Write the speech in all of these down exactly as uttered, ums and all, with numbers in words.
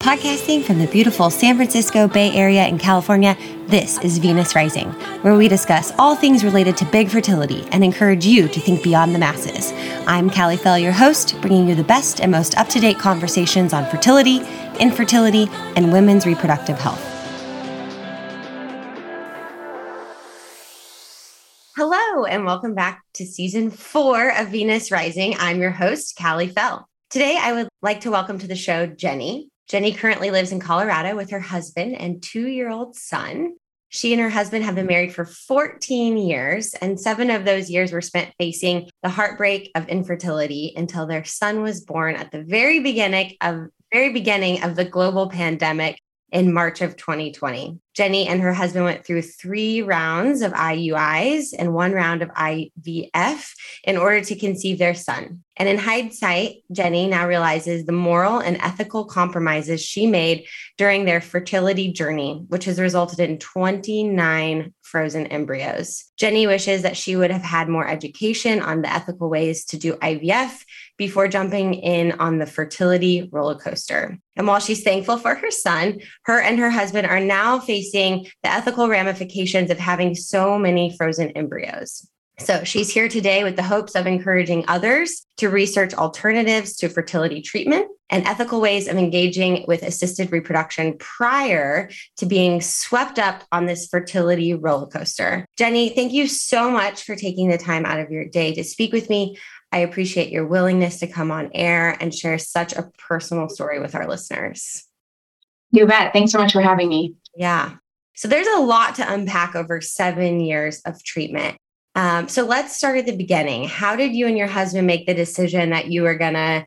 Podcasting from the beautiful San Francisco Bay Area in California, this is Venus Rising, where we discuss all things related to big fertility and encourage you to think beyond the masses. I'm Callie Fell, your host, bringing you the best and most up-to-date conversations on fertility, infertility, and women's reproductive health. Hello, and welcome back to season four of Venus Rising. I'm your host, Callie Fell. Today, I would like to welcome to the show Jenny. Jenny currently lives in Colorado with her husband and two-year-old son. She and her husband have been married for fourteen years, and seven of those years were spent facing the heartbreak of infertility until their son was born at the very beginning of very beginning of the global pandemic in March of twenty twenty. Jenny and her husband went through three rounds of I U Is and one round of I V F in order to conceive their son. And in hindsight, Jenny now realizes the moral and ethical compromises she made during their fertility journey, which has resulted in twenty-nine frozen embryos. Jenny wishes that she would have had more education on the ethical ways to do I V F before jumping in on the fertility roller coaster. And while she's thankful for her son, her and her husband are now facing the ethical ramifications of having so many frozen embryos. So she's here today with the hopes of encouraging others to research alternatives to fertility treatment and ethical ways of engaging with assisted reproduction prior to being swept up on this fertility roller coaster. Jenny, thank you so much for taking the time out of your day to speak with me. I appreciate your willingness to come on air and share such a personal story with our listeners. You bet. Thanks so much for having me. Yeah. So there's a lot to unpack over seven years of treatment. Um, so let's start at the beginning. How did you and your husband make the decision that you were going to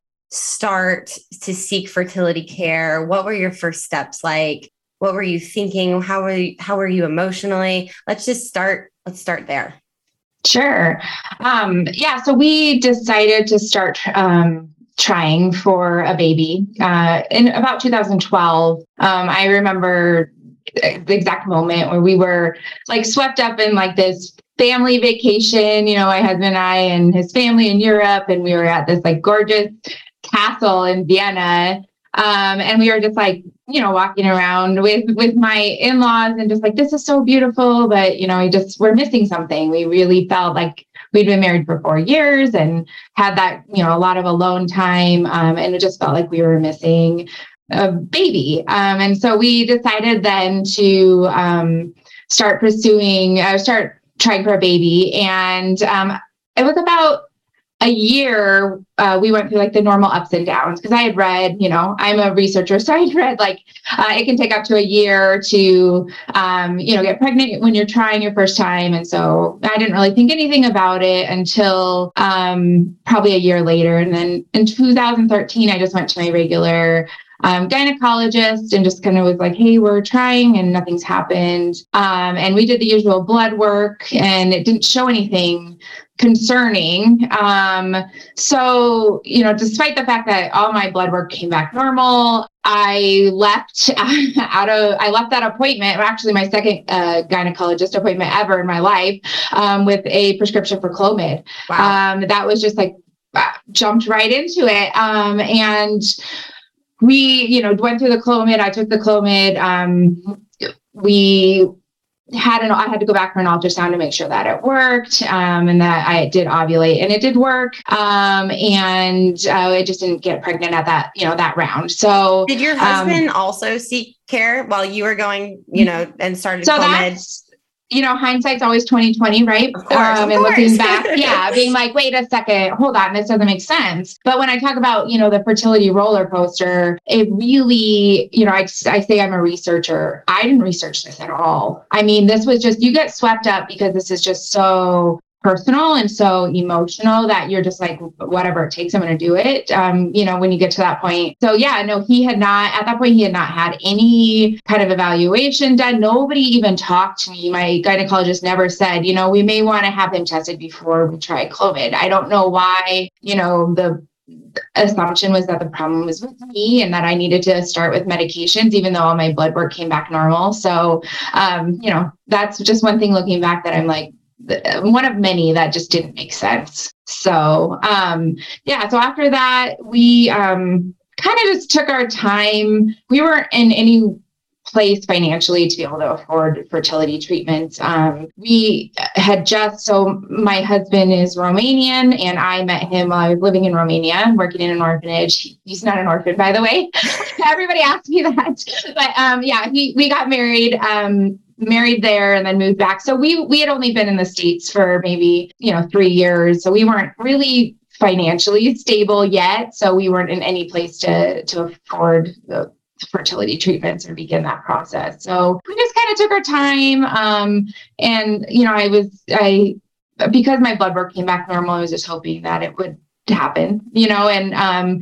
start to seek fertility care? What were your first steps like? What were you thinking? How were you, how were you emotionally? Let's just start. Let's start there. Sure. Um, yeah. So we decided to start um, trying for a baby uh, in about two thousand twelve. Um, I remember the exact moment where we were like swept up in like this family vacation, you know, my husband and I and his family in Europe, and we were at this like gorgeous castle in Vienna. Um, and we were just like, you know, walking around with, with my in-laws and just like, this is so beautiful, but, you know, we just, we're missing something. We really felt like we'd been married for four years and had that, you know, a lot of alone time. Um, and it just felt like we were missing a baby. Um, and so we decided then to, um, start pursuing, uh, start trying for a baby. And, um, it was about a year, uh, we went through like the normal ups and downs because I had read, you know, I'm a researcher. So I had read like, uh, it can take up to a year to, um, you know, get pregnant when you're trying your first time. And so I didn't really think anything about it until, um, probably a year later. And then in two thousand thirteen, I just went to my regular Um, gynecologist and just kind of was like, hey, we're trying and nothing's happened. Um, and we did the usual blood work and it didn't show anything concerning. Um, so, you know, despite the fact that all my blood work came back normal, I left out of, I left that appointment, actually my second uh, gynecologist appointment ever in my life, um, with a prescription for Clomid. Wow. Um, that was just like, jumped right into it. Um, and we, you know, went through the Clomid. I took the Clomid. Um, we had an, I had to go back for an ultrasound to make sure that it worked, um, and that I did ovulate, and it did work. Um, and uh, I just didn't get pregnant at that, you know, that round. So did your husband um, also seek care while you were going, you know, and started so Clomid? You know, hindsight's always twenty twenty, right? Of course, um, of and course. looking back, yeah, being like, wait a second, hold on, this doesn't make sense. But when I talk about, you know, the fertility roller coaster, it really, you know, I, I say I'm a researcher. I didn't research this at all. I mean, this was just, you get swept up because this is just so personal and so emotional that you're just like, whatever it takes, I'm going to do it. Um, you know, when you get to that point. So yeah, no, he had not, at that point, he had not had any kind of evaluation done. Nobody even talked to me. My gynecologist never said, you know, we may want to have him tested before we try Clomid. I don't know why, you know, the assumption was that the problem was with me and that I needed to start with medications, even though all my blood work came back normal. So, um, you know, that's just one thing looking back that I'm like, one of many that just didn't make sense. So, um, yeah, so after that, we, um, kind of just took our time. We weren't in any place financially to be able to afford fertility treatments. Um, we had just, so my husband is Romanian, and I met him while I was living in Romania, working in an orphanage. He's not an orphan, by the way. Everybody asks me that. But um, yeah, he, we got married, um, married there and then moved back. So we, we had only been in the States for maybe, you know, three years. So we weren't really financially stable yet. So we weren't in any place to, to afford the fertility treatments or begin that process. So we just kind of took our time. Um, and, you know, I was, I, because my blood work came back normal, I was just hoping that it would happen, you know, and, um,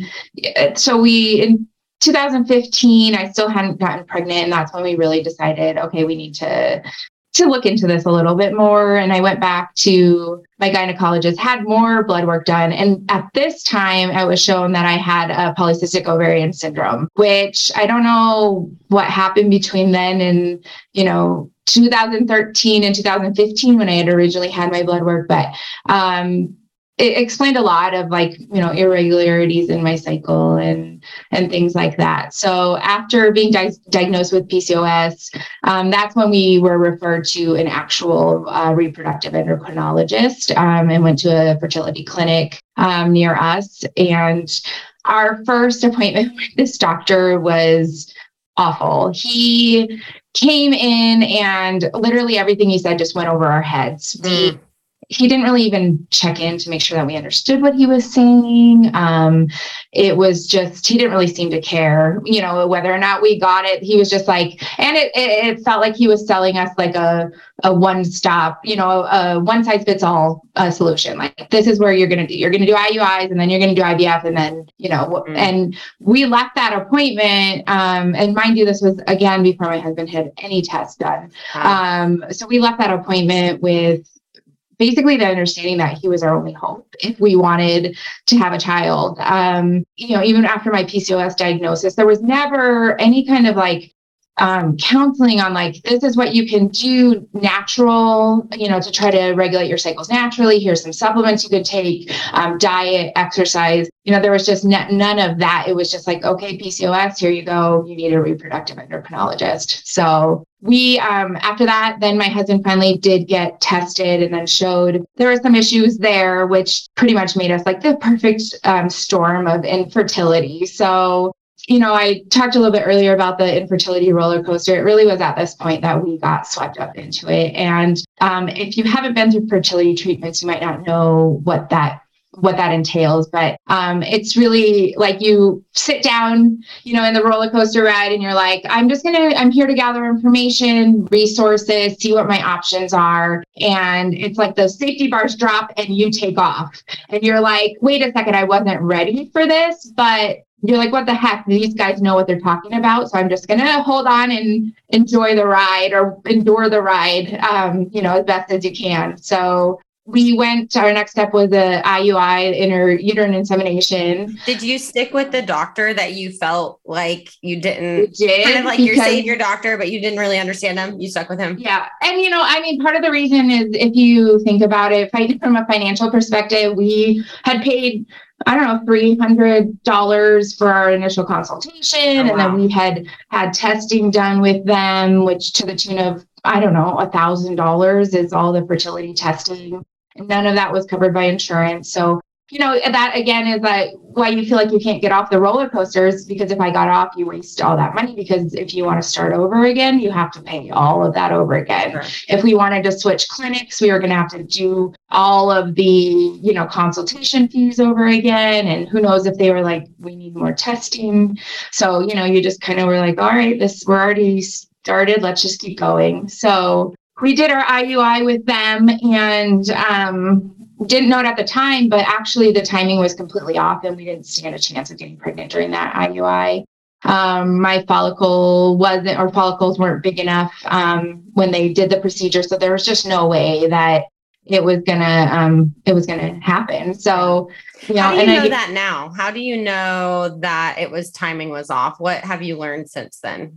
so we, in two thousand fifteen, I still hadn't gotten pregnant. And that's when we really decided, okay, we need to, to look into this a little bit more. And I went back to my gynecologist, had more blood work done. And at this time, I was shown that I had a polycystic ovarian syndrome, which I don't know what happened between then and, you know, two thousand thirteen and two thousand fifteen when I had originally had my blood work. But um, it explained a lot of like, you know, irregularities in my cycle and, and things like that. So after being di- diagnosed with P C O S, um, that's when we were referred to an actual uh, reproductive endocrinologist um, and went to a fertility clinic um, near us. And our first appointment with this doctor was awful. He came in and literally everything he said just went over our heads. Mm. We He didn't really even check in to make sure that we understood what he was saying. Um, it was just, he didn't really seem to care, you know, whether or not we got it. He was just like, and it, it, it felt like he was selling us like a, a one-stop, you know, a one-size-fits-all uh, solution. Like, this is where you're going to do, you're going to do I U Is and then you're going to do I V F. And then, you know, mm-hmm. and we left that appointment. Um, and mind you, this was again, before my husband had any tests done. Wow. Um, so we left that appointment with basically the understanding that he was our only hope if we wanted to have a child. Um, you know, even after my P C O S diagnosis, there was never any kind of like um, counseling on like, this is what you can do natural, you know, to try to regulate your cycles naturally. Here's some supplements you could take, um, diet, exercise. You know, there was just n- none of that. It was just like, okay, P C O S, here you go. You need a reproductive endocrinologist. So we, um, after that, then my husband finally did get tested and then showed there were some issues there, which pretty much made us like the perfect um, storm of infertility. So, you know, I talked a little bit earlier about the infertility roller coaster. It really was at this point that we got swept up into it. And um, if you haven't been through fertility treatments, you might not know what that what that entails, but um, it's really like you sit down, you know, in the roller coaster ride and you're like, I'm just going to, I'm here to gather information, resources, see what my options are. And it's like those safety bars drop and you take off and you're like, wait a second, I wasn't ready for this, but you're like, what the heck? These guys know what they're talking about. So I'm just going to hold on and enjoy the ride or endure the ride, um, you know, as best as you can. So we went, our next step was the I U I, intrauterine insemination. Did you stick with the doctor that you felt like you didn't, we did, kind of like your savior doctor, but you didn't really understand him? You stuck with him? Yeah. And, you know, I mean, part of the reason is if you think about it from a financial perspective, we had paid, I don't know, three hundred dollars for our initial consultation. Oh, wow. And then we had had testing done with them, which to the tune of, I don't know, a thousand dollars is all the fertility testing. And none of that was covered by insurance. So, you know, that again is like why you feel like you can't get off the roller coasters, because if I got off, you waste all that money, because if you want to start over again, you have to pay all of that over again. Sure. If we wanted to switch clinics, we were going to have to do all of the, you know, consultation fees over again. And who knows if they were like, we need more testing. So, you know, you just kind of were like, all right, this, we're already started. Let's just keep going. So we did our I U I with them and um, didn't know it at the time, but actually the timing was completely off and we didn't stand a chance of getting pregnant during that I U I. Um, my follicle wasn't, or follicles weren't big enough um, when they did the procedure. So there was just no way that it was gonna, um, it was gonna happen. So, you know, how do you and know I, that now? How do you know that it was timing was off? What have you learned since then?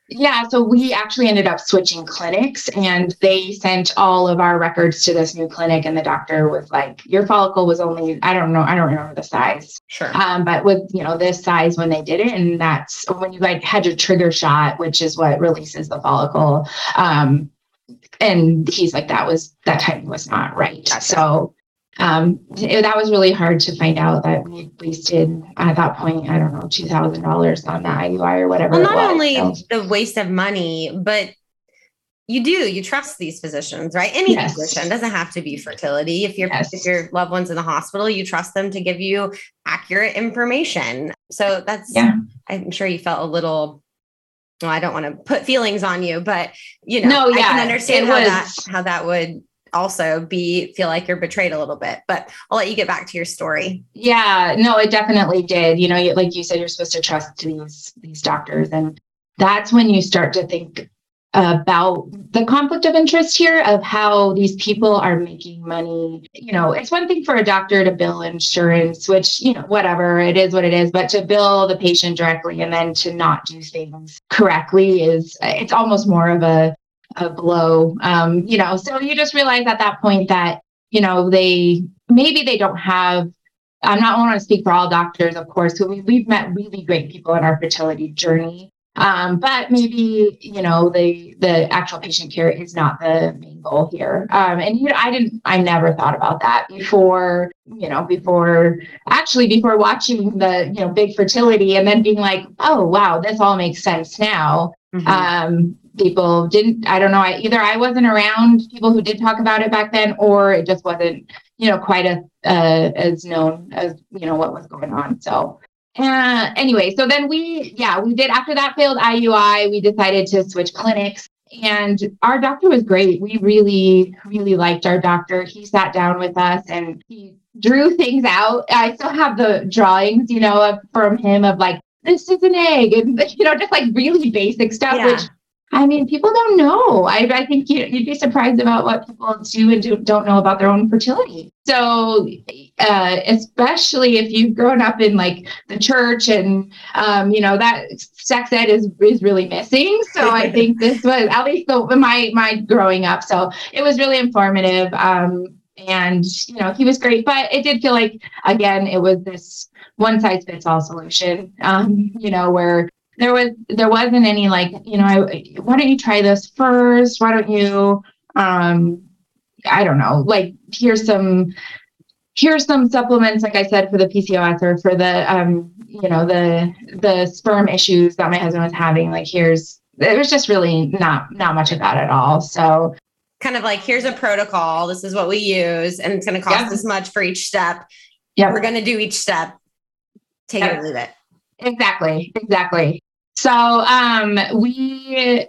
Yeah, so we actually ended up switching clinics, and they sent all of our records to this new clinic, and the doctor was like, your follicle was only, I don't know, I don't remember the size. Sure. Um, but with, you know, this size when they did it, and that's when you like had your trigger shot, which is what releases the follicle. Um, and he's like, that was, that timing was not right. Gotcha. So Um, it, that was really hard to find out that we wasted at that point, I don't know, two thousand dollars on the I U I or whatever. Well, not it was, only so. the waste of money, but you do, you trust these physicians, right? Any Yes. physician doesn't have to be fertility. If your Yes. if your loved one's in the hospital, you trust them to give you accurate information. So that's, yeah. I'm sure you felt a little, well, I don't want to put feelings on you, but you know, no, yeah, I can understand how was, that, how that would also be, feel like you're betrayed a little bit, but I'll let you get back to your story. Yeah, no, it definitely did. You know, like you said, you're supposed to trust these, these doctors. And that's when you start to think about the conflict of interest here of how these people are making money. You know, it's one thing for a doctor to bill insurance, which, you know, whatever, it is what it is, but to bill the patient directly and then to not do things correctly is, it's almost more of a, a blow. Um, you know, so you just realize at that point that, you know, they, maybe they don't have, I'm not want to speak for all doctors, of course, we, we've met really great people in our fertility journey. Um, but maybe, you know, the, the actual patient care is not the main goal here. Um, and, you know, I didn't, I never thought about that before, you know, before actually before watching the, you know, Big Fertility and then being like, oh, wow, this all makes sense now. Mm-hmm. Um, people didn't, I don't know, I, either I wasn't around people who did talk about it back then, or it just wasn't, you know, quite a, uh, as known as, you know, what was going on. So Uh, anyway, so then we, yeah, we did, after that failed I U I, we decided to switch clinics, and our doctor was great. We really, really liked our doctor. He sat down with us and he drew things out. I still have the drawings, you know, of, from him of like, this is an egg, and, you know, just like really basic stuff, yeah. Which, I mean, people don't know. I, I think you, you'd be surprised about what people do and do, don't know about their own fertility. So, uh, especially if you've grown up in like the church and, um, you know, that sex ed is, is really missing. So I think this was at least the, my, my growing up. So it was really informative. Um, and, you know, he was great, but it did feel like, again, it was this one size fits all solution, um, you know, where There was, there wasn't any like, you know, I, why don't you try this first? Why don't you, um, I don't know, like here's some, here's some supplements, like I said, for the P C O S or for the, um, you know, the, the sperm issues that my husband was having. Like, here's, it was just really not, not much of that at all. So kind of like, here's a protocol. This is what we use, and it's going to cost yep. this much for each step. Yeah. We're going to do each step. Take yep. it or leave it. Exactly. Exactly. So um, we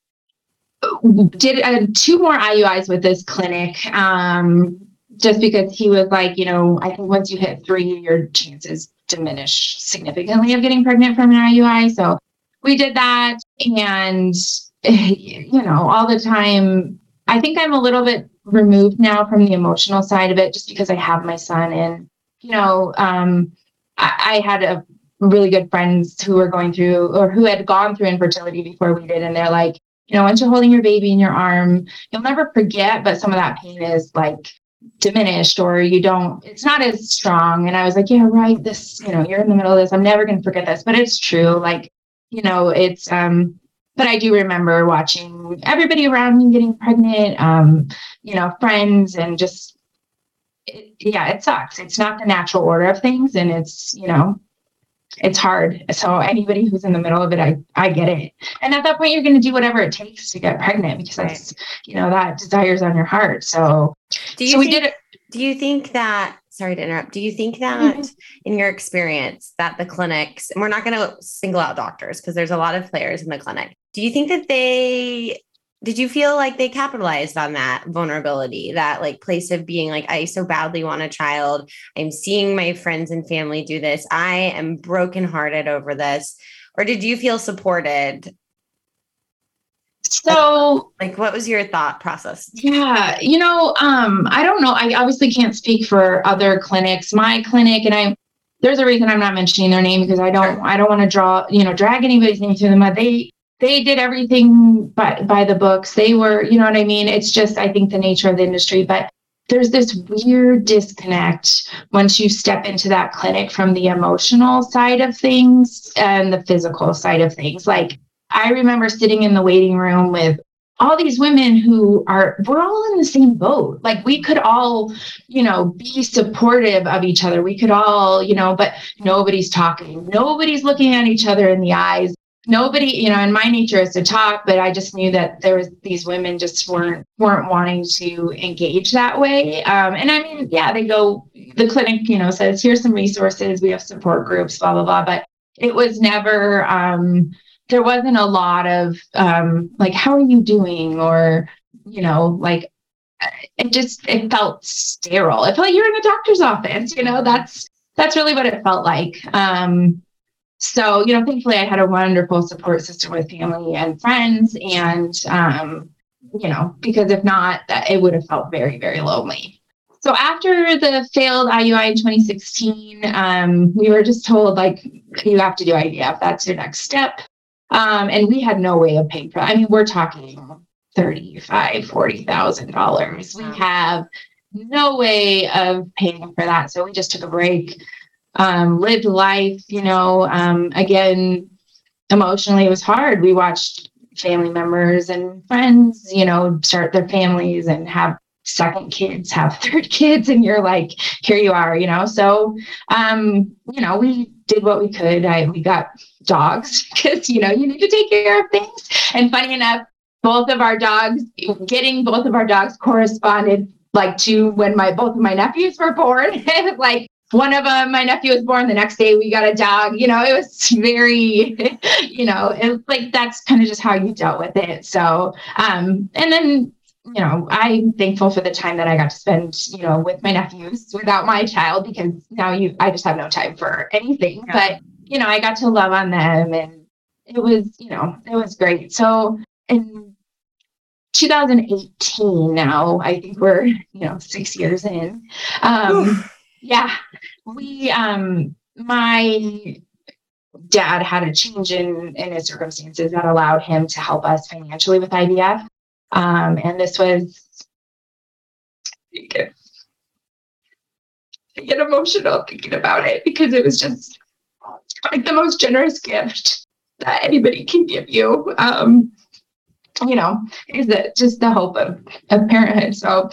did uh, two more I U Is with this clinic, um, just because he was like, you know, I think once you hit three, your chances diminish significantly of getting pregnant from an I U I. So we did that. And, you know, all the time, I think I'm a little bit removed now from the emotional side of it, just because I have my son. And, you know, um, I, I had a really good friends who were going through or who had gone through infertility before we did. And they're like, you know, once you're holding your baby in your arm, you'll never forget, but some of that pain is like diminished, or you don't, it's not as strong. And I was like, yeah, right. This, you know, you're in the middle of this. I'm never going to forget this, but it's true. Like, you know, it's, um, but I do remember watching everybody around me getting pregnant, um, you know, friends, and just, it, yeah, it sucks. It's not the natural order of things. And it's, you know, it's hard. So anybody who's in the middle of it, I, I get it. And at that point, you're going to do whatever it takes to get pregnant, because that's, you know, that desire's on your heart. So, do you so think, we did it. Do you think that, sorry to interrupt. Do you think that mm-hmm. in your experience that the clinics, and we're not going to single out doctors because there's a lot of players in the clinic. Do you think that they, did you feel like they capitalized on that vulnerability, that like place of being like, I so badly want a child. I'm seeing my friends and family do this. I am brokenhearted over this. Or did you feel supported? So like, what was your thought process? Yeah, you know, um, I don't know. I obviously can't speak for other clinics. My clinic, and I, there's a reason I'm not mentioning their name, because I don't, I don't want to draw, you know, drag anybody's name through the mud. They, they did everything by, by the books. They were, you know what I mean? It's just, I think, the nature of the industry. But there's this weird disconnect once you step into that clinic from the emotional side of things and the physical side of things. Like, I remember sitting in the waiting room with all these women who are, we're all in the same boat. Like, we could all, you know, be supportive of each other. We could all, you know, but nobody's talking. Nobody's looking at each other in the eyes. Nobody, you know, and my nature is to talk, but I just knew that there was, these women just weren't, weren't wanting to engage that way. Um, and I mean, yeah, they go, the clinic, you know, says, here's some resources. We have support groups, blah, blah, blah. But it was never, um, there wasn't a lot of, um, like, how are you doing? Or, you know, like, it just, it felt sterile. It felt like you're in a doctor's office, you know, that's, that's really what it felt like. Um, So, you know, thankfully I had a wonderful support system with family and friends. And, um, you know, because if not, that it would have felt very, very lonely. So after the failed I U I in twenty sixteen, um, we were just told, like, you have to do I V F. That's your next step. Um, and we had no way of paying for that. I mean, we're talking thirty-five thousand dollars, forty thousand dollars. We have no way of paying for that. So we just took a break. Um, lived life, you know, um, again, emotionally, it was hard. We watched family members and friends, you know, start their families and have second kids, have third kids, and you're like, here you are, you know? So, um, you know, we did what we could. I, we got dogs because, you know, you need to take care of things. And funny enough, both of our dogs, getting both of our dogs corresponded like to when my, both of my nephews were born. Like, one of them, my nephew was born, the next day we got a dog. You know, it was very, you know, it, like, that's kind of just how you dealt with it. So, um, and then, you know, I'm thankful for the time that I got to spend, you know, with my nephews without my child, because now you, I just have no time for anything. Yeah. But, you know, I got to love on them, and it was, you know, it was great. So in two thousand eighteen now, I think we're, you know, six years in. Um, Yeah, we, um, my dad had a change in, in his circumstances that allowed him to help us financially with I V F. Um, and this was, I get, I get emotional thinking about it, because it was just like the most generous gift that anybody can give you. Um, you know, is that just the hope of, of parenthood. So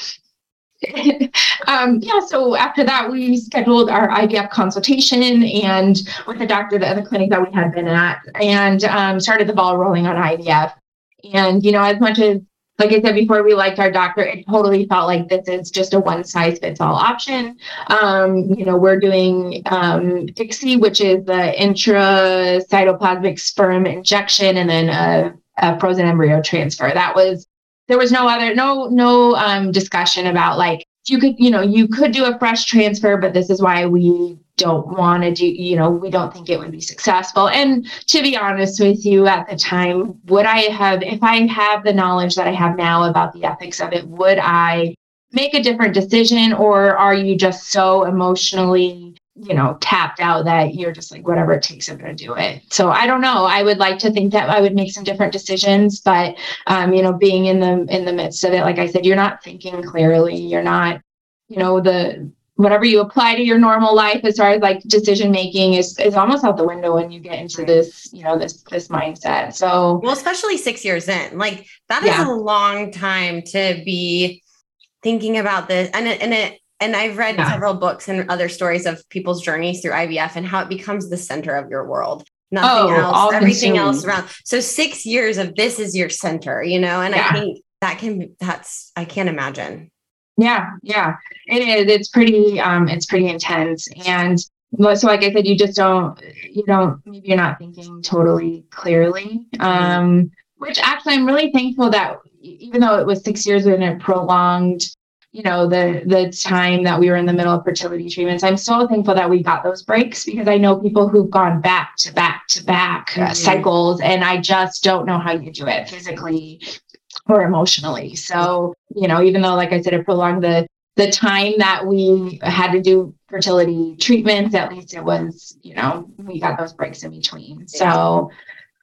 um, yeah, so after that, we scheduled our I V F consultation and with the doctor at the clinic that we had been at, and um, started the ball rolling on I V F. And, you know, as much as, like I said before, we liked our doctor, it totally felt like this is just a one size fits all option. Um, you know, we're doing um, I C S I, which is the intracytoplasmic sperm injection, and then a, a frozen embryo transfer. That was There was no other, no, no um, discussion about, like, you could, you know, you could do a fresh transfer, but this is why we don't want to do, you know, we don't think it would be successful. And to be honest with you, at the time, would I have, if I have the knowledge that I have now about the ethics of it, would I make a different decision? Or are you just so emotionally, you know, tapped out that you're just like, whatever it takes, I'm going to do it. So I don't know. I would like to think that I would make some different decisions, but, um, you know, being in the, in the midst of it, like I said, you're not thinking clearly. You're not, you know, the, whatever you apply to your normal life as far as like decision making is, is almost out the window when you get into this, you know, this, this mindset. So, well, especially six years in, like that yeah. is a long time to be thinking about this. And it, and it, And I've read yeah. several books and other stories of people's journeys through I V F and how it becomes the center of your world. Nothing oh, else, everything consumed. else around. So six years of this is your center, you know, and yeah. I think that can, that's, I can't imagine. Yeah. Yeah, it is. It's pretty, um, it's pretty intense. And so, like I said, you just don't, you don't, maybe you're not thinking totally clearly, um, which actually I'm really thankful that even though it was six years and it prolonged, you know, the, the time that we were in the middle of fertility treatments, I'm so thankful that we got those breaks, because I know people who've gone back to back to back mm-hmm. uh, cycles, and I just don't know how you do it physically or emotionally. So, you know, even though, like I said, it prolonged the, the time that we had to do fertility treatments, at least it was, you know, we got those breaks in between. Yeah. So,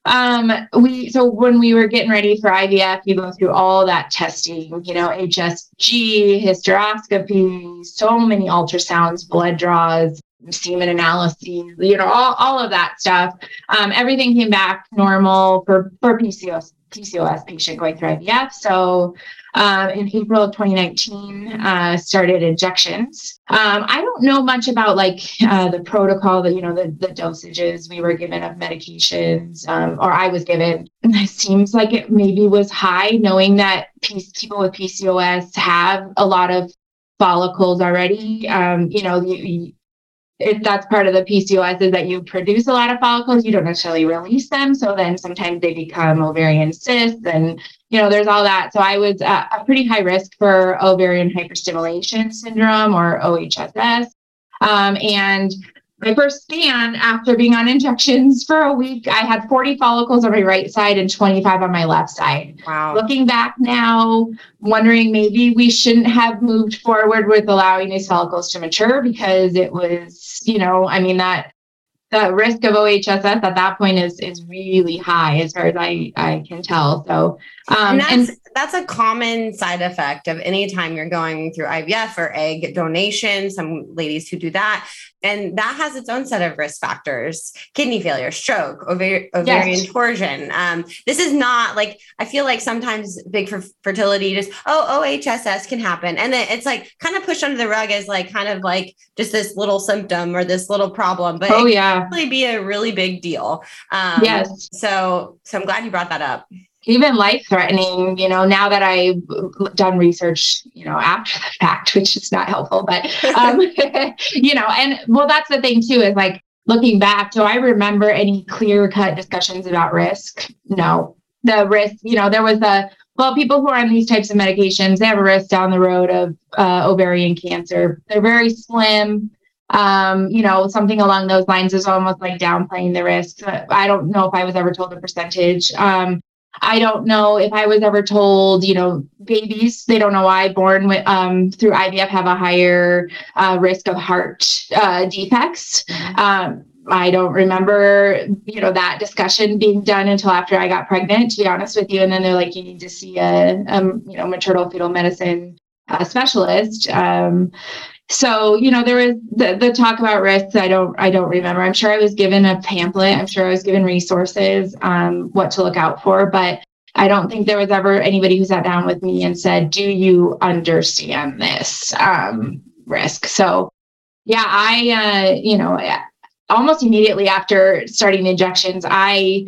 Um, we, so when we were getting ready for I V F, you go through all that testing, you know, H S G, hysteroscopy, so many ultrasounds, blood draws, semen analyses, you know, all, all of that stuff. Um, everything came back normal for, for P C O S, P C O S patient going through I V F. So um, in April of twenty nineteen, uh, started injections. Um, I don't know much about like uh, the protocol that, you know, the, the dosages we were given of medications, um, or I was given. And it seems like it maybe was high, knowing that P- people with P C O S have a lot of follicles already. Um, you know, you, you if that's part of the P C O S is that you produce a lot of follicles, you don't necessarily release them. So then sometimes they become ovarian cysts and, you know, there's all that. So I was uh, a pretty high risk for ovarian hyperstimulation syndrome or O H S S. Um, and my first scan after being on injections for a week, I had forty follicles on my right side and twenty-five on my left side. Wow. Looking back now, wondering maybe we shouldn't have moved forward with allowing these follicles to mature because it was, you know, I mean, that the risk of O H S S at that point is is really high as far as I, I can tell. So, um, and that's, and that's a common side effect of any time you're going through I V F or egg donation. Some ladies who do that, and that has its own set of risk factors: kidney failure, stroke, ovar- ovarian yes. torsion. Um, this is not like, I feel like sometimes big for fertility, just, oh, O H S S can happen. And then it's like kind of pushed under the rug as like, kind of like just this little symptom or this little problem, but oh, it yeah. can really be a really big deal. Um, yes. So, so I'm glad you brought that up. Even life-threatening, you know, now that I've done research, you know, after the fact, which is not helpful, but, um, you know, and well, that's the thing too, is like looking back, do I remember any clear-cut discussions about risk? No. The risk, you know, there was a, well, people who are on these types of medications, they have a risk down the road of uh, ovarian cancer. They're very slim. Um, you know, something along those lines is almost like downplaying the risk. I don't know if I was ever told a percentage. Um, I don't know if I was ever told, you know, babies, they don't know why, born with um, through I V F have a higher uh, risk of heart uh, defects. Um, I don't remember, you know, that discussion being done until after I got pregnant, to be honest with you. And then they're like, you need to see a, a you know, maternal fetal medicine uh, specialist. Um, So, you know, there was the, the talk about risks. I don't, I don't remember. I'm sure I was given a pamphlet. I'm sure I was given resources, um, what to look out for, but I don't think there was ever anybody who sat down with me and said, do you understand this, um, risk? So yeah, I, uh, you know, almost immediately after starting the injections, I,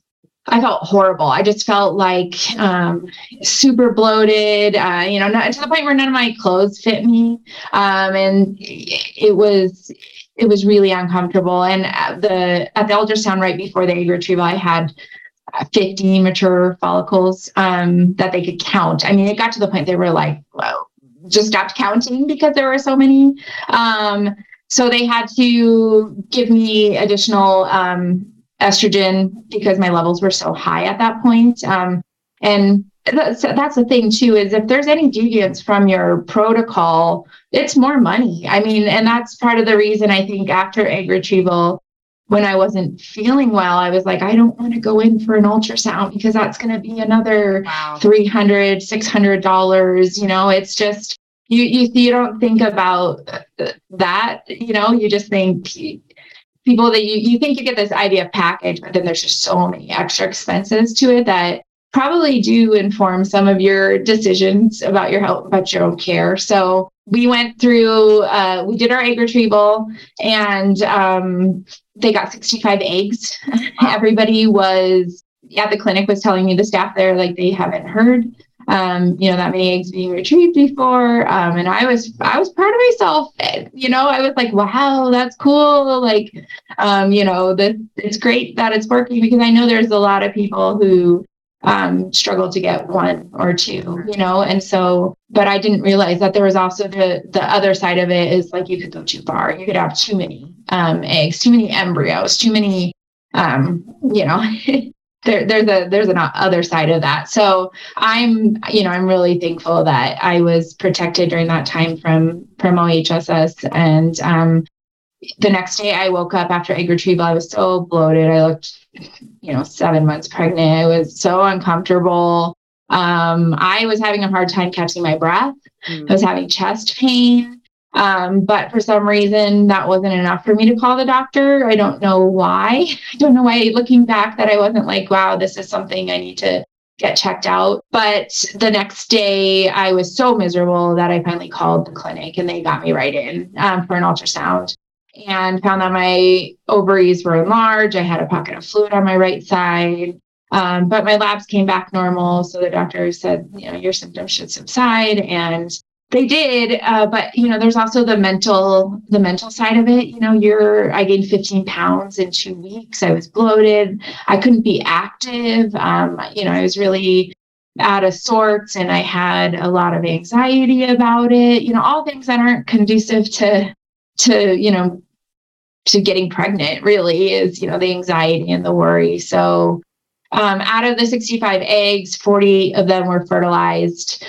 I felt horrible. I just felt like um, super bloated, uh, you know, not, to the point where none of my clothes fit me. Um, and it was, it was really uncomfortable. And at the, at the ultrasound right before the egg retrieval, I had fifty mature follicles um, that they could count. I mean, it got to the point they were like, well, just stopped counting because there were so many. Um, so they had to give me additional um, estrogen because my levels were so high at that point. Um, and that's, that's the thing too, is if there's any deviance from your protocol, it's more money. I mean, and that's part of the reason I think after egg retrieval, when I wasn't feeling well, I was like, I don't want to go in for an ultrasound because that's going to be another wow. three hundred dollars, six hundred dollars. You know, it's just, you, you, you don't think about that, you know, you just think people that you, you think you get this I V F package, but then there's just so many extra expenses to it that probably do inform some of your decisions about your health, about your own care. So we went through, uh, we did our egg retrieval and um, they got sixty-five eggs. Wow. Everybody was at the clinic was telling me, the staff there, like they haven't heard, um, you know, that many eggs being retrieved before. Um, and I was, I was proud of myself. You know, I was like, wow, that's cool. Like, um, you know, that it's great that it's working because I know there's a lot of people who um, struggle to get one or two, you know? And so, but I didn't realize that there was also the, the other side of it is like, you could go too far. You could have too many, um, eggs, too many embryos, too many, um, you know, there, there's a, there's an other side of that. So I'm, you know, I'm really thankful that I was protected during that time from, from O H S S. And, um, the next day I woke up after egg retrieval. I was so bloated. I looked, you know, seven months pregnant. I was so uncomfortable. Um, I was having a hard time catching my breath. Mm. I was having chest pain. Um, but for some reason that wasn't enough for me to call the doctor. I don't know why. I don't know why, looking back, that I wasn't like, wow, this is something I need to get checked out. But the next day I was so miserable that I finally called the clinic, and they got me right in um, for an ultrasound, and found that my ovaries were enlarged. I had a pocket of fluid on my right side. Um, but my labs came back normal. So the doctor said, you know, your symptoms should subside. And they did. Uh, but, you know, there's also the mental, the mental side of it. You know, you're, I gained fifteen pounds in two weeks. I was bloated. I couldn't be active. Um, you know, I was really out of sorts, and I had a lot of anxiety about it, you know, all things that aren't conducive to, to, you know, to getting pregnant, really, is, you know, the anxiety and the worry. So, Um, out of the sixty-five eggs, forty of them were fertilized,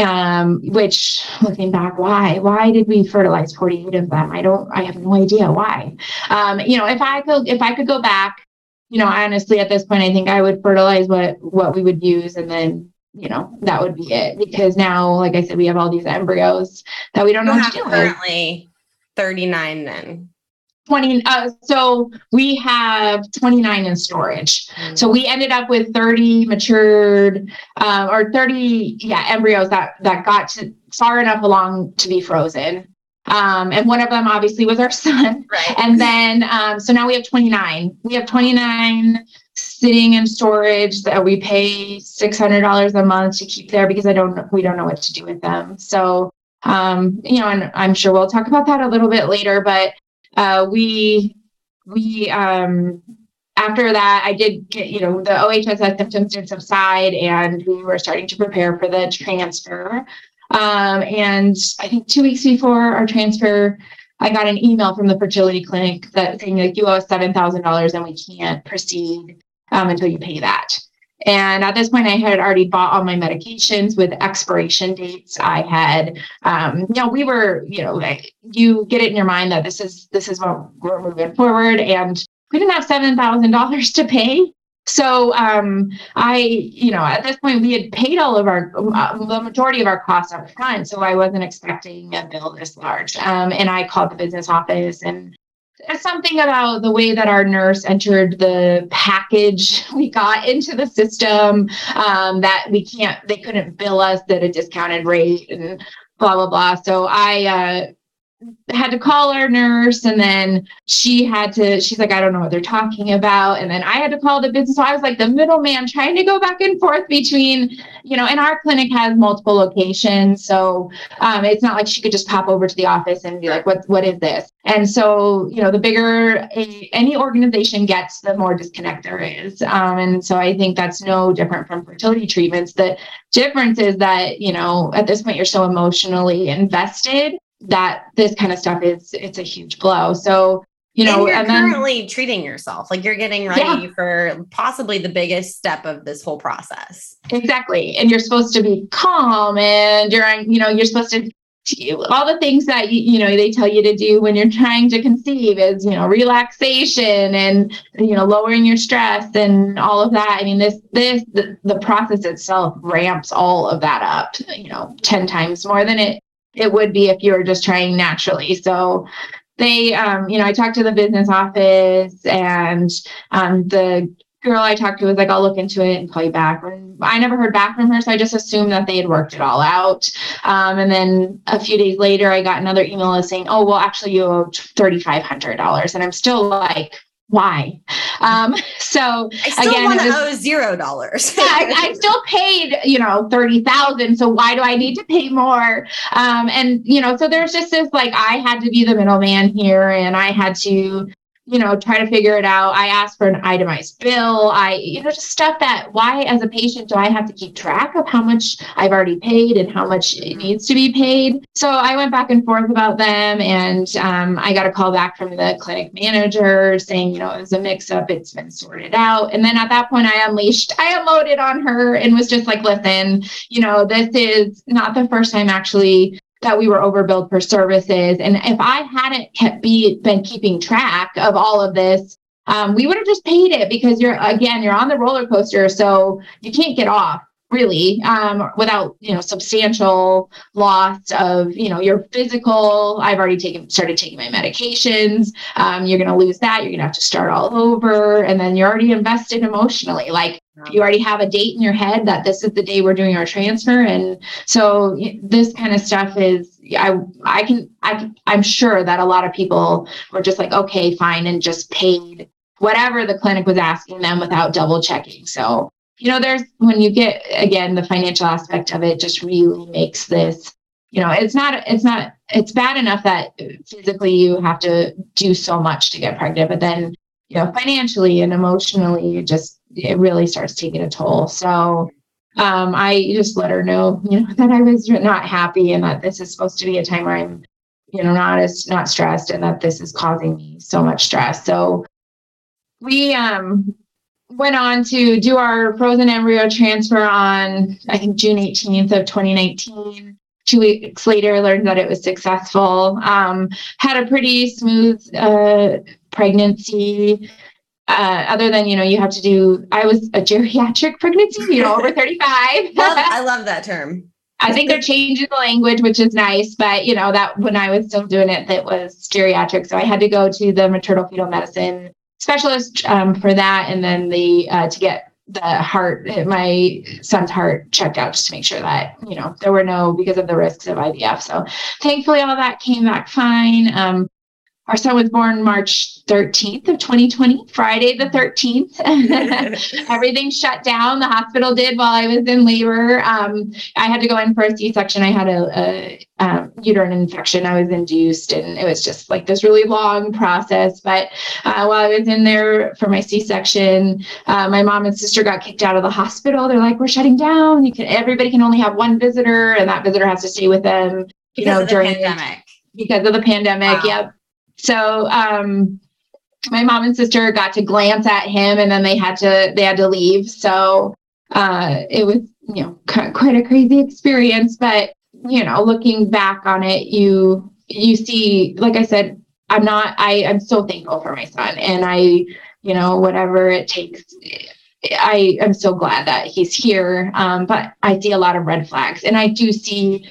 um, which, looking back, why? Why did we fertilize forty-eight of them? I don't, I have no idea why. Um, you know, if I could, if I could go back, you know, honestly, at this point, I think I would fertilize what, what we would use, and then, you know, that would be it. Because now, like I said, we have all these embryos that we don't know you what to do with. Currently thirty-nine then. twenty uh, so we have twenty-nine in storage. Mm-hmm. So we ended up with thirty matured uh, or thirty yeah embryos that that got to far enough along to be frozen. Um, and one of them obviously was our son. Right. And then um, so now we have twenty-nine. We have twenty-nine sitting in storage that we pay six hundred dollars a month to keep there, because I don't we don't know what to do with them. So um, you know, and I'm sure we'll talk about that a little bit later, but Uh, we, we, um, after that, I did get, you know, the O H S S symptoms did subside, and we were starting to prepare for the transfer. Um, and I think two weeks before our transfer, I got an email from the fertility clinic that saying, like, you owe us seven thousand dollars and we can't proceed um, until you pay that. And at this point, I had already bought all my medications with expiration dates. I had, um, you know, we were, you know, like, you get it in your mind that this is, this is what we're moving forward. And we didn't have seven thousand dollars to pay. So um, I, you know, at this point, we had paid all of our, uh, the majority of our costs up front. So I wasn't expecting a bill this large. Um, and I called the business office, and something about the way that our nurse entered the package we got into the system, um, that we can't, they couldn't bill us at a discounted rate, and blah, blah, blah. So I uh, had to call our nurse, and then she had to, she's like, I don't know what they're talking about. And then I had to call the business. So I was like the middleman trying to go back and forth between, you know, and our clinic has multiple locations. So um, it's not like she could just pop over to the office and be like, what, what is this? And so, you know, the bigger a, any organization gets, the more disconnect there is. Um, and so I think that's no different from fertility treatments. The difference is that, you know, at this point, you're so emotionally invested that this kind of stuff is, it's a huge blow. So, you know, and you're and currently then, treating yourself, like you're getting ready yeah. for possibly the biggest step of this whole process. Exactly. And you're supposed to be calm, and you're, you know, you're supposed to, all the things that, you, you know, they tell you to do when you're trying to conceive is, you know, relaxation and, you know, lowering your stress and all of that. I mean, this, this, the, the process itself ramps all of that up, you know, ten times more than it, it would be if you were just trying naturally. So they, um, you know, I talked to the business office, and um, the girl I talked to was like, I'll look into it and call you back. And I never heard back from her. So I just assumed that they had worked it all out. Um, and then a few days later, I got another email saying, oh, well, actually you owe three thousand five hundred dollars. And I'm still like, why? Um, so I still again, want to was, owe zero dollars. yeah, I, I still paid, you know, thirty thousand. So why do I need to pay more? Um, and, you know, so there's just this, like, I had to be the middleman here, and I had to, you know, try to figure it out. I asked for an itemized bill. I, you know, just stuff that, why as a patient do I have to keep track of how much I've already paid and how much it needs to be paid? So I went back and forth about them, and um, I got a call back from the clinic manager saying, you know, it was a mix up. It's been sorted out. And then at that point I unleashed, I unloaded on her and was just like, listen, you know, this is not the first time actually that we were overbilled for services. And if I hadn't kept be, been keeping track of all of this, um, we would have just paid it, because you're, again, you're on the roller coaster. So you can't get off really, um, without, you know, substantial loss of, you know, your physical. I've already taken, started taking my medications. Um, you're going to lose that. You're going to have to start all over. And then you're already invested emotionally. Like, you already have a date in your head that this is the day we're doing our transfer. And so this kind of stuff is, I, I can, I, I'm sure that a lot of people were just like, okay, fine. And just paid whatever the clinic was asking them without double checking. So, you know, there's, when you get, again, the financial aspect of it just really makes this, you know, it's not, it's not, it's bad enough that physically you have to do so much to get pregnant, but then, you know, financially and emotionally, you just, it really starts taking a toll. So um, I just let her know, you know, that I was not happy, and that this is supposed to be a time where I'm, you know, not as, not stressed, and that this is causing me so much stress. So we, um, went on to do our frozen embryo transfer on, I think, June eighteenth of twenty nineteen. Two weeks later, learned that it was successful. Um, had a pretty smooth uh, pregnancy. Uh, other than, you know, you have to do, I was a geriatric pregnancy, you know, over thirty-five. Love, I love that term. I think they're changing the language, which is nice. But, you know, that when I was still doing it, that was geriatric. So I had to go to the maternal fetal medicine specialist um, for that. And then the, uh, to get the heart, my son's heart checked out, just to make sure that, you know, there were no, because of the risks of I V F. So thankfully all that came back fine. Um, Our son was born March thirteenth of twenty twenty, Friday the thirteenth. Everything shut down. The hospital did while I was in labor. Um, I had to go in for a C-section. I had a, a um, uterine infection. I was induced, and it was just like this really long process. But uh, while I was in there for my C-section, uh, my mom and sister got kicked out of the hospital. They're like, "We're shutting down. You can, everybody can only have one visitor, and that visitor has to stay with them." You because know, of the during pandemic. Because of the pandemic. Wow. Yep. So, um, my mom and sister got to glance at him, and then they had to, they had to leave. So, uh, it was, you know, quite a crazy experience, but, you know, looking back on it, you, you see, like I said, I'm not, I, I'm so thankful for my son, and I, you know, whatever it takes, I am so glad that he's here. Um, but I see a lot of red flags, and I do see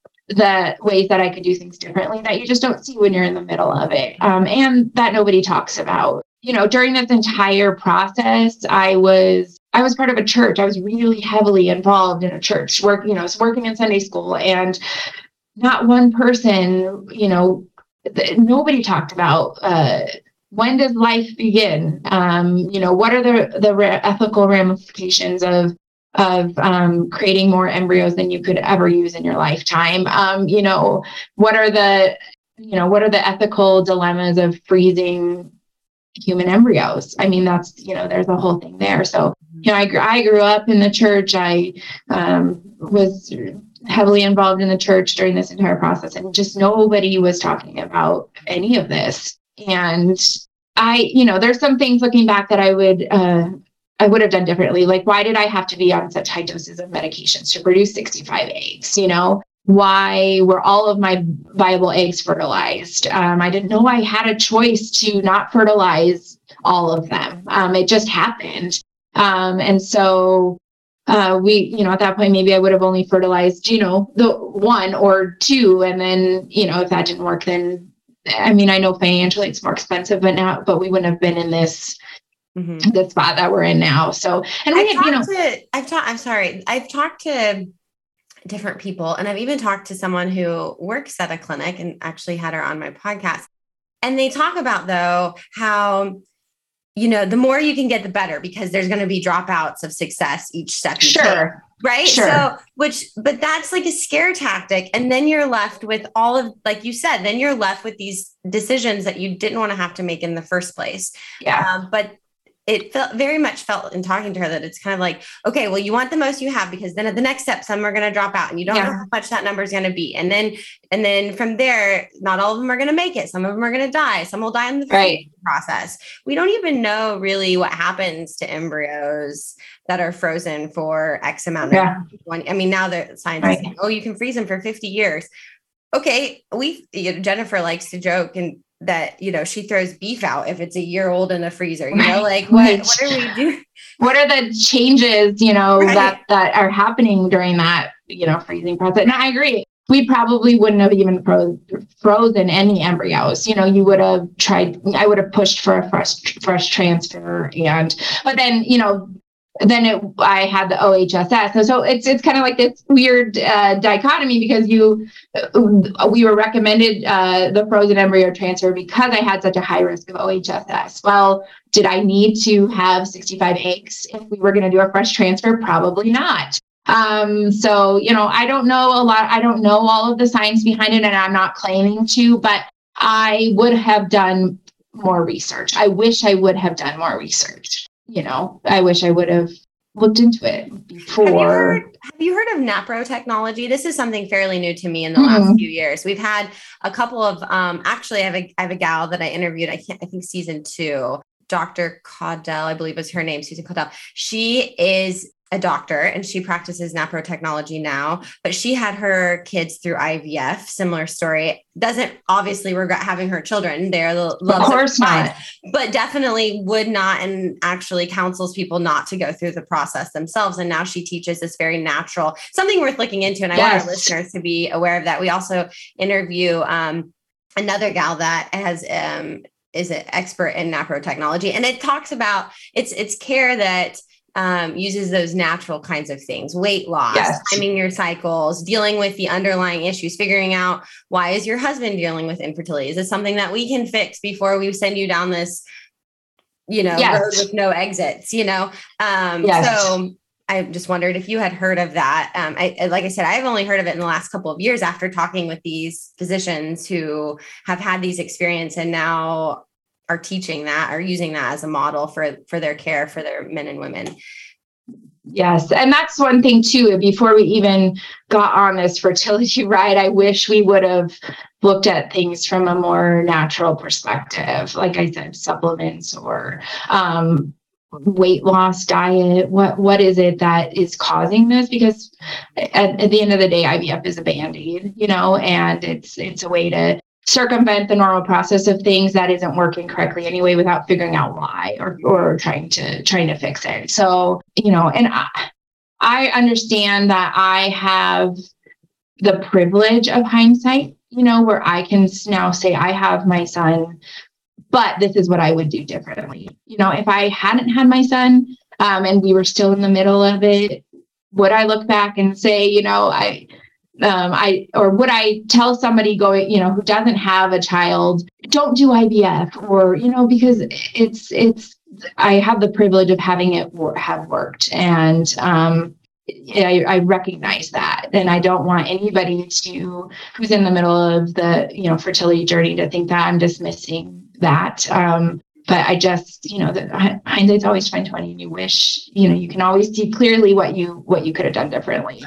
the ways that I could do things differently that you just don't see when you're in the middle of it. Um, and that nobody talks about. You know, during this entire process, I was, I was part of a church. I was really heavily involved in a church work, you know, I was working in Sunday school, and not one person, you know, th- nobody talked about, uh, when does life begin? Um, you know, what are the, the ra- ethical ramifications of of um, creating more embryos than you could ever use in your lifetime? Um, you know, what are the, you know, what are the ethical dilemmas of freezing human embryos? I mean, that's, you know, there's a whole thing there. So, you know, I, gr- I grew up in the church. I um, was heavily involved in the church during this entire process, and just nobody was talking about any of this. And I, you know, there's some things looking back that I would, uh, I would have done differently. Like, why did I have to be on such high doses of medications to produce sixty-five eggs? You know, why were all of my viable eggs fertilized? Um, I didn't know I had a choice to not fertilize all of them. Um, it just happened. Um, and so uh, we, you know, at that point, maybe I would have only fertilized, you know, the one or two. And then, you know, if that didn't work, then, I mean, I know financially it's more expensive, but now, but we wouldn't have been in this Mm-hmm. the spot that we're in now. So, and we, I've you know, to, I've talked, I'm sorry, I've talked to different people, and I've even talked to someone who works at a clinic, and actually had her on my podcast. And they talk about, though, how, you know, the more you can get, the better, because there's going to be dropouts of success each step you sure. take. Right. Sure. So, which, but that's like a scare tactic. And then you're left with all of, like you said, then you're left with these decisions that you didn't want to have to make in the first place. Yeah. Um, but it felt very much felt in talking to her that it's kind of like, okay, well, you want the most you have, because then at the next step, some are going to drop out, and you don't yeah. know how much that number is going to be. And then, and then from there, not all of them are going to make it. Some of them are going to die. Some will die in the right. process. We don't even know really what happens to embryos that are frozen for X amount of yeah. time. I mean, now the scientists right. say, oh, you can freeze them for fifty years. okay, we, you know, Jennifer likes to joke and that, you know, she throws beef out if it's a year old in the freezer, you know, like what, what are we doing? What are the changes, you know, Right. that, that are happening during that, you know, freezing process? And I agree. We probably wouldn't have even froze, frozen any embryos. You know, you would have tried, I would have pushed for a fresh, fresh transfer. And, but then, you know, then it, I had the O H S S. So, so it's, it's kind of like this weird uh, dichotomy because you, uh, we were recommended uh, the frozen embryo transfer because I had such a high risk of O H S S. Well, did I need to have sixty-five eggs if we were going to do a fresh transfer? Probably not. Um, so, you know, I don't know a lot. I don't know all of the science behind it, and I'm not claiming to, but I would have done more research. I wish I would have done more research. You know, I wish I would have looked into it before. Have you heard, have you heard of NAPRO technology? This is something fairly new to me in the mm-hmm. last few years. We've had a couple of, um, actually I have a, I have a gal that I interviewed, I can't, I think season two, Doctor Caudell, I believe is her name, Susan Caudell. She is a doctor and she practices NAPRO technology now, but she had her kids through I V F. Similar story. Doesn't obviously regret having her children. They're the of course not, but definitely would not, and actually counsels people not to go through the process themselves. And now she teaches this very natural, something worth looking into. And I yes. want our listeners to be aware of that. We also interview um, another gal that has um, is an expert in NAPRO technology, and it talks about it's it's care that Um, uses those natural kinds of things, weight loss, yes. timing your cycles, dealing with the underlying issues, figuring out why is your husband dealing with infertility? Is this something that we can fix before we send you down this, you know, yes. road with no exits, you know? Um, yes. So I just wondered if you had heard of that. Um, I, like I said, I've only heard of it in the last couple of years after talking with these physicians who have had these experiences and now are teaching that or using that as a model for, for their care for their men and women. Yes. And that's one thing too, before we even got on this fertility ride, I wish we would have looked at things from a more natural perspective. Like I said, supplements or, um, weight loss, diet. What, what is it that is causing this? Because at, at the end of the day, I V F is a Band-Aid, you know, and it's, it's a way to circumvent the normal process of things that isn't working correctly anyway, without figuring out why or, or trying to, trying to fix it. So, you know, and I, I understand that I have the privilege of hindsight, you know, where I can now say I have my son, but this is what I would do differently. You know, if I hadn't had my son, um, and we were still in the middle of it, would I look back and say, you know, I, Um, I, or would I tell somebody going, you know, who doesn't have a child, don't do I V F, or, you know, because it's, it's, I have the privilege of having it wor- have worked. And, um, I, I recognize that. And I don't want anybody to, who's in the middle of the, you know, fertility journey to think that I'm dismissing that. Um, but I just, you know, the hindsight's always twenty twenty, and you wish, you know, you can always see clearly what you, what you could have done differently.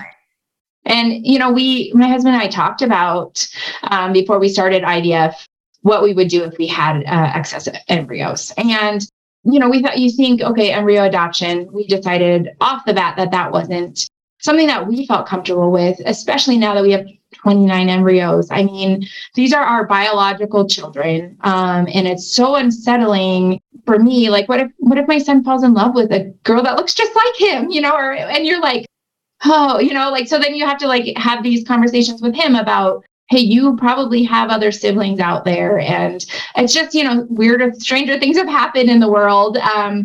And, you know, we, my husband and I talked about, um, before we started I V F, what we would do if we had uh, excess embryos. And, you know, we thought, you think, okay, embryo adoption, we decided off the bat that that wasn't something that we felt comfortable with, especially now that we have twenty-nine embryos. I mean, these are our biological children. Um, and it's so unsettling for me. Like, what if, what if my son falls in love with a girl that looks just like him, you know, or, and you're like, oh, you know, like, so then you have to like have these conversations with him about, hey, you probably have other siblings out there. And it's just, you know, weirder, stranger things have happened in the world. Um,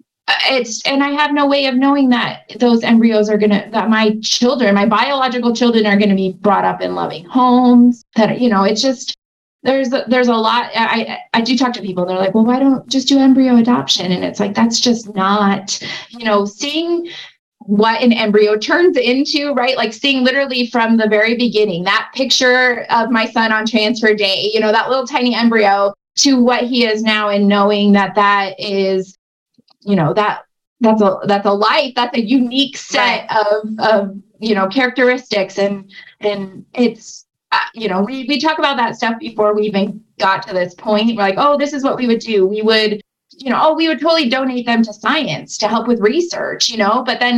it's, and I have no way of knowing that those embryos are going to, that my children, my biological children are going to be brought up in loving homes, that, you know, it's just, there's, a, there's a lot. I, I do talk to people and they're like, well, why don't just do embryo adoption? And it's like, that's just not, you know, seeing what an embryo turns into, right? Like seeing literally from the very beginning, that picture of my son on transfer day, you know, that little tiny embryo to what he is now, and knowing that that is, you know, that that's a, that's a life, that's a unique set right. of, of, you know, characteristics. And, and it's, uh, you know, we, we talk about that stuff before we even got to this point. We're like, oh, this is what we would do. We would, you know, oh, we would totally donate them to science to help with research, you know, but then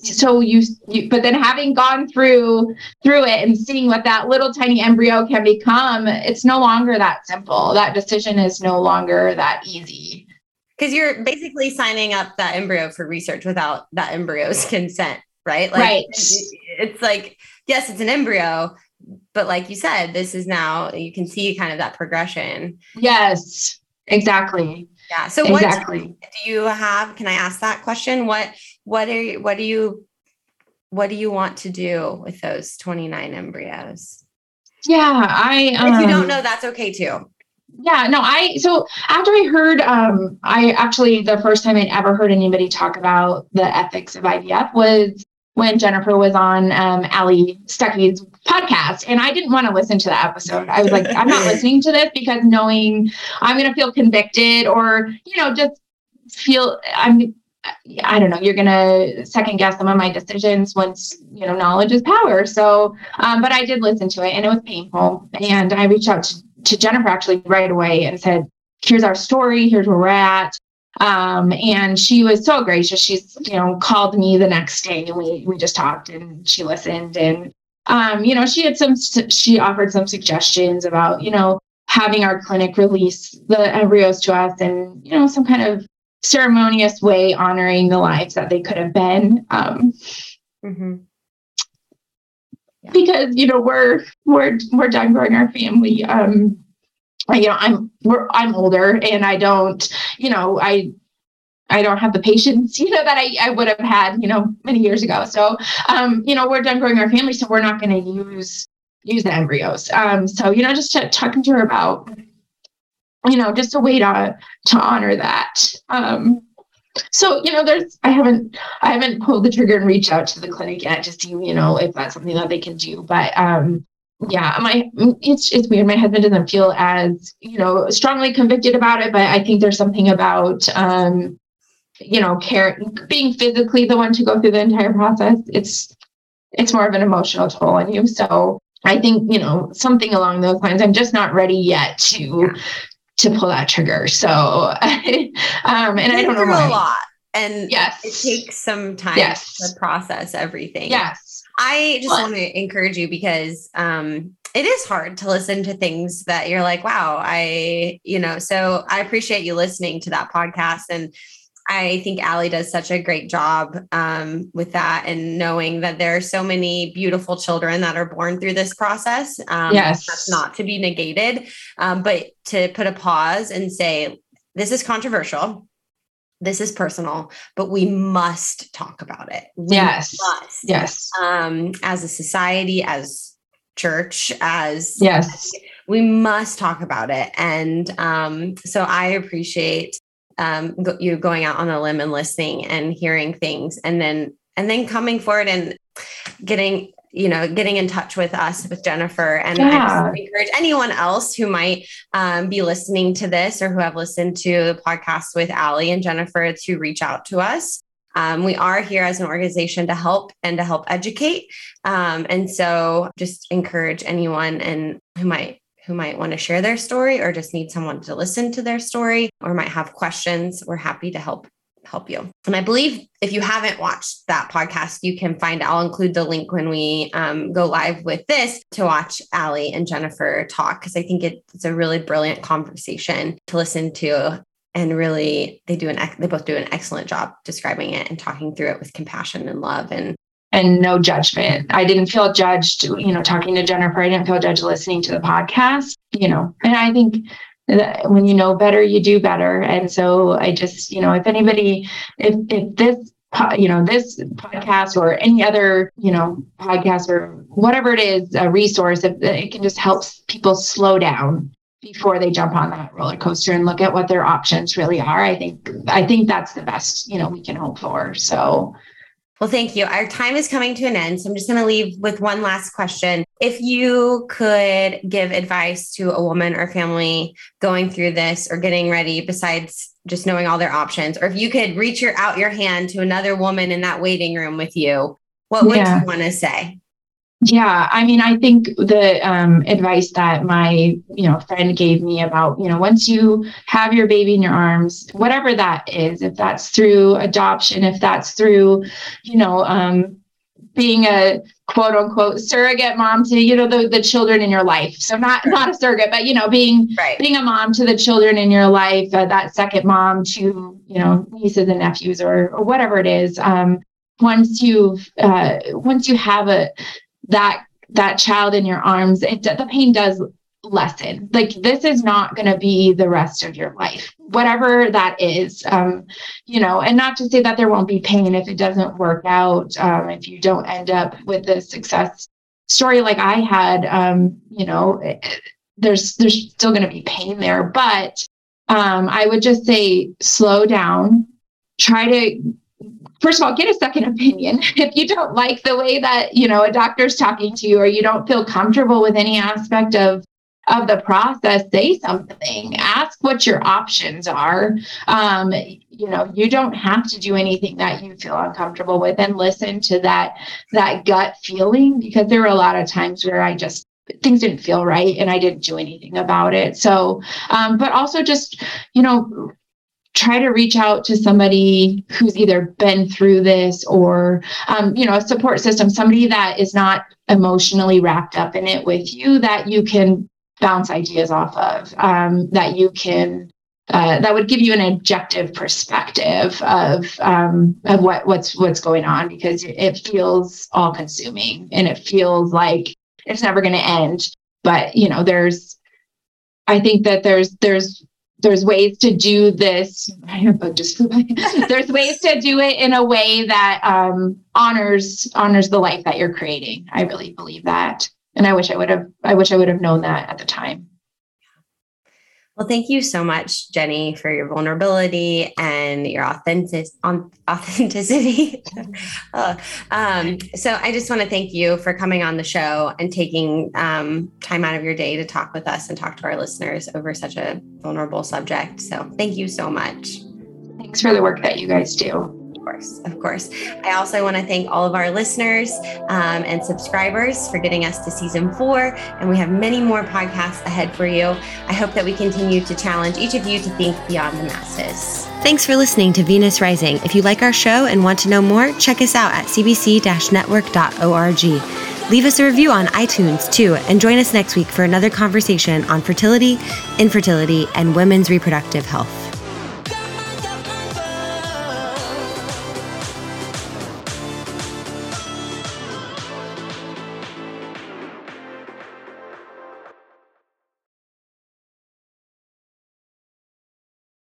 so you, you, but then having gone through, through it and seeing what that little tiny embryo can become, it's no longer that simple. That decision is no longer that easy. Because you're basically signing up that embryo for research without that embryo's consent, right? Like, right. It's like, yes, it's an embryo, but like you said, this is now, you can see kind of that progression. Yes, exactly. Yeah. So exactly. What do you have? Can I ask that question? What, what are you, what do you, what do you want to do with those twenty-nine embryos? Yeah. I, um, if you don't know, that's okay too. Yeah, no, I, so after I heard, um, I actually, the first time I'd ever heard anybody talk about the ethics of I V F was when Jennifer was on, um, Ali Stuckey's podcast. And I didn't want to listen to that episode. I was like, I'm not listening to this because knowing I'm going to feel convicted or, you know, just feel I'm, I don't know, you're going to second guess some of my decisions once, you know, knowledge is power. So, um, but I did listen to it and it was painful. And I reached out to to Jennifer actually right away and said, here's our story, here's where we're at. Um, and she was so gracious. She's, you know, called me the next day and we, we just talked and she listened and, um, you know, she had some, she offered some suggestions about, you know, having our clinic release the embryos to us and, you know, some kind of ceremonious way honoring the lives that they could have been. Um, mm-hmm. Because, you know, we're, we're, we're done growing our family. Um, you know, I'm, we're, I'm older and I don't, you know, I, I don't have the patience, you know, that I, I would have had, you know, many years ago. So, um, you know, we're done growing our family, so we're not going to use, use the embryos. Um, so, you know, just to, talking to her about, you know, just a way to, to honor that. Um, So, you know, there's, I haven't, I haven't pulled the trigger and reached out to the clinic yet to see, you know, if that's something that they can do. But, um, yeah, my, it's, it's weird. My husband doesn't feel as, you know, strongly convicted about it, but I think there's something about, um, you know, care, being physically the one to go through the entire process. It's, it's more of an emotional toll on you. So I think, you know, something along those lines, I'm just not ready yet to, yeah. to pull that trigger. So, um, and I don't know why. A lot. And yes. it takes some time yes. to process everything. Yes. I just but. want to encourage you because, um, it is hard to listen to things that you're like, wow, I, you know, so I appreciate you listening to that podcast. And I think Ali does such a great job um, with that and knowing that there are so many beautiful children that are born through this process. Um, yes. That's not to be negated, um, but to put a pause and say, this is controversial. This is personal, but we must talk about it. We yes. must. Yes. Um, as a society, as church, as yes, we must talk about it. And um, so I appreciate um, go, you going out on a limb and listening and hearing things and then, and then coming forward and getting, you know, getting in touch with us, with Jennifer. And yeah. I just encourage anyone else who might um, be listening to this or who have listened to the podcast with Ali and Jennifer to reach out to us. Um, we are here as an organization to help and to help educate. Um, and so just encourage anyone and who might who might want to share their story or just need someone to listen to their story or might have questions. We're happy to help help you. And I believe if you haven't watched that podcast, you can find, I'll include the link when we um, go live with this to watch Ali and Jennifer talk, because I think it, it's a really brilliant conversation to listen to. And really, they do an they both do an excellent job describing it and talking through it with compassion and love and and no judgment. I didn't feel judged, you know, talking to Jennifer. I didn't feel judged listening to the podcast, you know. And I think that when you know better, you do better. And so I just, you know, if anybody, if if this, you know, this podcast or any other, you know, podcast or whatever it is, a resource, if it can just help people slow down before they jump on that roller coaster and look at what their options really are. I think, I think that's the best, you know, we can hope for. So. Well, thank you. Our time is coming to an end. So I'm just going to leave with one last question. If you could give advice to a woman or family going through this or getting ready, besides just knowing all their options, or if you could reach your, out your hand to another woman in that waiting room with you, what would yeah. you want to say? Yeah, I mean, I think the um, advice that my, you know, friend gave me about, you know, once you have your baby in your arms, whatever that is, if that's through adoption, if that's through, you know, um, being a quote unquote surrogate mom to, you know, the, the children in your life. So not, right. not a surrogate, but, you know, being, right. being a mom to the children in your life, uh, that second mom to, you know, nieces and nephews or, or whatever it is. Um, once you've, uh, once you have a, that, that child in your arms, it, the pain does lessen. Like, this is not going to be the rest of your life, whatever that is, um, you know, and not to say that there won't be pain if it doesn't work out, um, if you don't end up with a success story like I had, um, you know, it, there's, there's still going to be pain there, but um, I would just say, slow down, try to, first of all, get a second opinion. If you don't like the way that, you know, a doctor's talking to you, or you don't feel comfortable with any aspect of, of the process, say something, ask what your options are. Um, you know, you don't have to do anything that you feel uncomfortable with, and listen to that, that gut feeling, because there were a lot of times where I just, things didn't feel right and I didn't do anything about it. So, um, but also just, you know, try to reach out to somebody who's either been through this, or, um, you know, a support system, somebody that is not emotionally wrapped up in it with you, that you can bounce ideas off of, um, that you can, uh, that would give you an objective perspective of, um, of what, what's, what's going on, because it feels all consuming and it feels like it's never going to end. But, you know, there's, I think that there's, there's, There's ways to do this. Just there's ways to do it in a way that um, honors honors the life that you're creating. I really believe that, and I wish I would have. I wish I would have known that at the time. Well, thank you so much, Jenny, for your vulnerability and your authentic on authenticity. uh, um, so I just want to thank you for coming on the show and taking um, time out of your day to talk with us and talk to our listeners over such a vulnerable subject. So thank you so much. Thanks for the work that you guys do. Of course, of course. I also want to thank all of our listeners um, and subscribers for getting us to season four. And we have many more podcasts ahead for you. I hope that we continue to challenge each of you to think beyond the masses. Thanks for listening to Venus Rising. If you like our show and want to know more, check us out at c b c dash network dot org. Leave us a review on iTunes too, and join us next week for another conversation on fertility, infertility, and women's reproductive health.